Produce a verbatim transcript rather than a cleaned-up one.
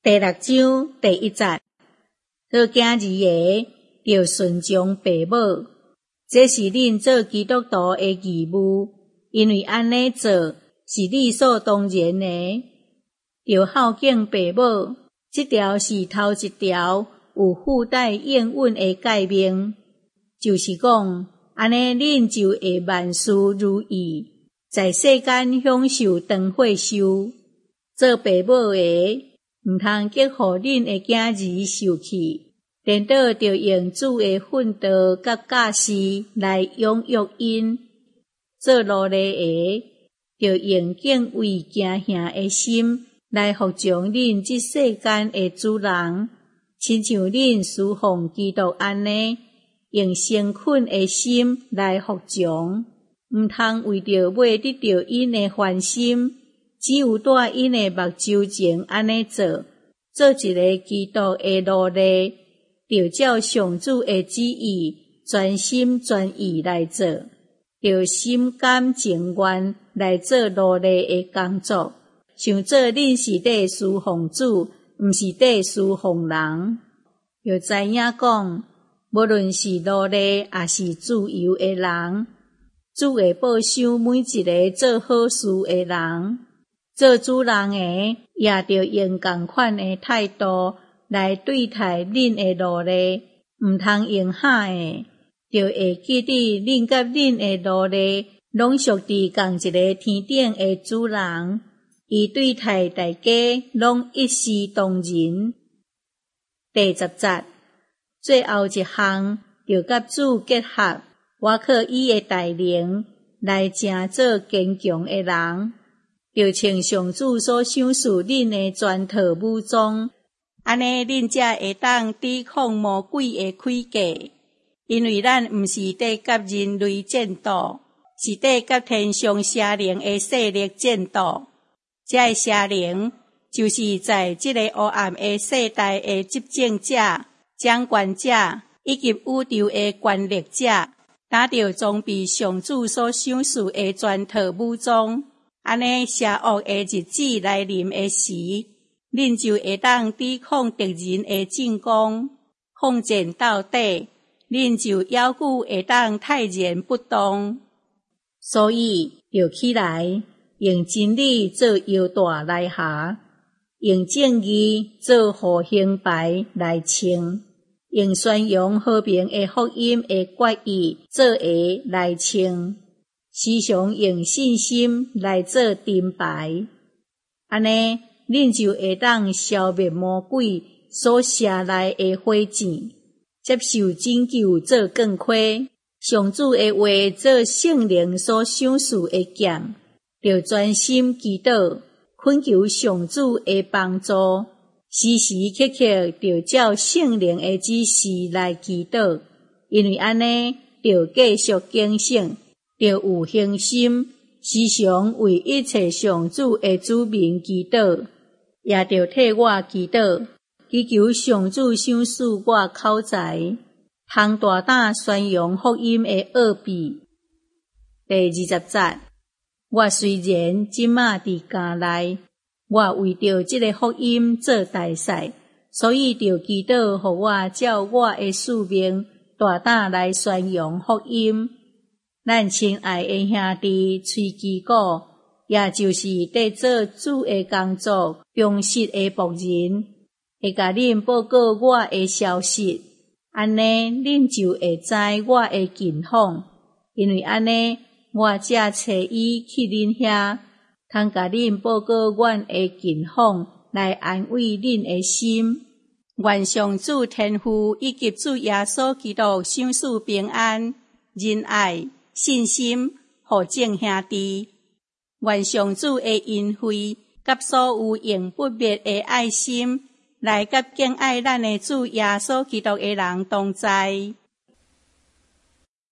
第六章第一节，做囝儿的要顺从父母，这是恁做基督徒的义务，因为安尼做是理所当然的。要孝敬父母，这条是头一条有附带应允的诫命，就是讲，安尼恁就会万事如意，在世间享受长岁寿。做父母的，毋通激互恁的囝儿受气，颠倒着用主的训导甲教示来养育因。做奴隶的，着用敬畏敬兄的心来服从恁这世间的主人，亲像恁侍奉基督安尼，用诚恳的心来服从，毋通为着要得到因的欢心，只有带因的目睭前安尼做。做一个基督的奴隶，着照上主的旨意，全心全意来做，着心甘情愿来做奴隶的工作，想做恁是在侍奉主，毋是在侍奉人。要知影讲，无论是奴隶也是自由的人，主会报赏每一个做好事的人。做主人的也着用同款的态度来对待恁的奴隶，毋通用喊的，着会记得恁甲恁的奴隶拢属伫同一个天顶的主人，伊对待大家拢一视同仁。第十节，最后一项着甲主结合，我靠伊的带领来成做坚强的人。着穿上主所赏赐恁的全套武装，安尼恁才会当抵抗魔鬼的诡计。因为咱毋是伫甲人类战斗，是伫甲天上邪灵的势力战斗。这个邪灵就是在这个黑暗的世代的执政者、掌权者以及宇宙的权力者，打着装备上主所赏赐的全套武装。安尼邪恶的日子来临的时，恁就会当抵抗敌人的进攻，抗战到底，恁就犹久会当泰然不动。所以，要起来，用真理做腰带来下，用正义做护胸牌来穿，用宣扬和平的福音的决议做鞋来穿。时常用信心来做盾牌，安尼恁就会当消灭魔鬼所射来的火箭，接受拯救做光辉，上主的话做圣灵所赏赐的剑，着专心祈祷，恳求上主的帮助，时时刻刻着照圣灵的指示来祈祷，因为安尼着继续警醒。着有恒心，时常为一切上主的子民祈祷，也着替我祈祷，祈求上主赏赐我口才，通大胆宣扬福音的奥秘。第二十节，我虽然即马伫家内，我为着这个福音做大使，所以着祈祷，互我照我的使命，大胆来宣扬福音。咱亲爱的兄弟崔基古，也就是伫做主的工作忠实的仆人，会甲恁报告我的消息，安尼恁就会知我的近况，因为安尼我才找伊去恁遐，通甲恁报告阮的近况，来安慰恁的心。愿上主天父以及主耶稣基督赏赐平安、仁爱、信心，互众兄弟。愿上主的恩惠，甲所有用不灭的爱心，来甲敬爱咱的主耶稣基督的人同在。